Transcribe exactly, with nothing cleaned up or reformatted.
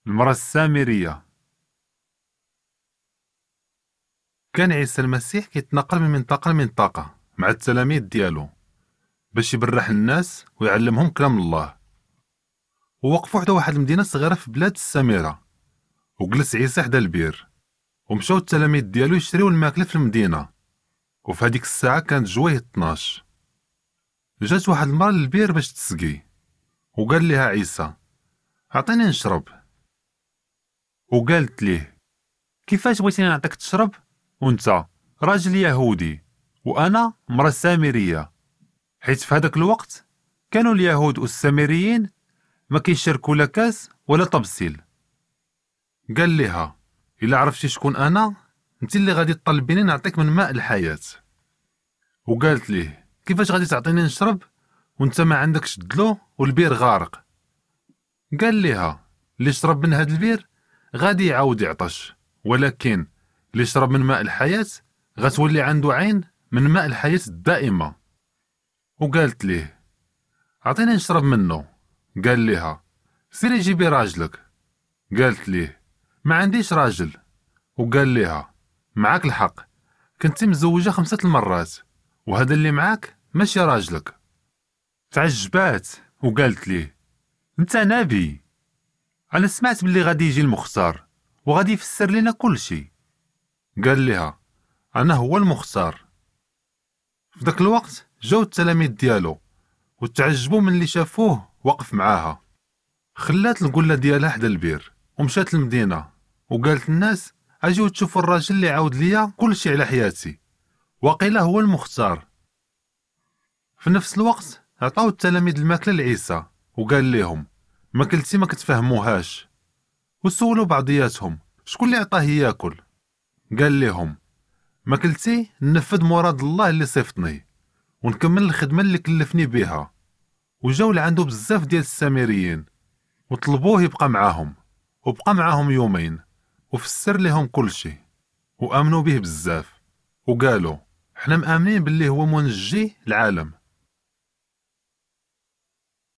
المرأة السامرية. كان عيسى المسيح كيتنقل من منطقة لمنطقة مع التلاميذ ديالو باش يبرح الناس ويعلمهم كلام الله. ووقفوا حدا واحد المدينة صغيرة في بلاد السامرة، وجلس عيسى حدا البير، ومشاو التلاميذ ديالو يشريو الماكلة في المدينة. وفي هذيك الساعة كانت جويه اثناش. جات واحد المرأة للبير باش تسقي، وقال لها عيسى: عطيني نشرب. وقالت ليه: كيفاش بغيتيني نعطيك تشرب وانت راجل يهودي وانا مرأة سامرية؟ حيت في هذاك الوقت كانوا اليهود والسامريين ما كيشاركوا لا كاس ولا طبسيل. قال لها: الا عرفتي شكون انا انت اللي غادي تطلبيني نعطيك من ماء الحياة. وقالت ليه: كيفاش غادي تعطيني نشرب وانت ما عندكش دلو والبير غارق؟ قال لها: اللي يشرب من هذا البير غادي يعاود يعطش، ولكن اللي يشرب من ماء الحياة غتولي عنده عين من ماء الحياة الدائمة. وقالت ليه: عطيني نشرب منه. قال لها: سيري جيبي راجلك. قالت ليه: ما عنديش راجل. وقال لها: معاك الحق، كنت مزوجة خمسة المرات وهذا اللي معاك ماشي راجلك. تعجبات وقالت ليه: انت نبي، انا سمعت باللي غادي يجي المختار وغادي يفسر لنا كل شيء. قال لها: انا هو المختار. في ذاك الوقت جاو التلاميذ ديالو وتعجبوا من اللي شافوه وقف معاها. خلات القله ديالها حدا البير ومشات للمدينه وقالت للناس: اجيو تشوفوا الراجل اللي عاود ليا كل شيء على حياتي، وقيله هو المختار. في نفس الوقت عطاو التلاميذ الماكله لعيسى وقال لهم: ماكلتي ما كتفهموهاش. وسولوا بعضياتهم: شكون اللي عطاه ياكل؟ قال لهم: ماكلتي ننفذ مراد الله اللي صيفطني ونكمل الخدمه اللي كلفني بها. وجاو لعندو بزاف ديال السامريين وطلبوه يبقى معاهم، وبقى معاهم يومين وفسر لهم كل شيء، وامنوا به بزاف وقالوا: احنا مآمنين باللي هو منجي العالم.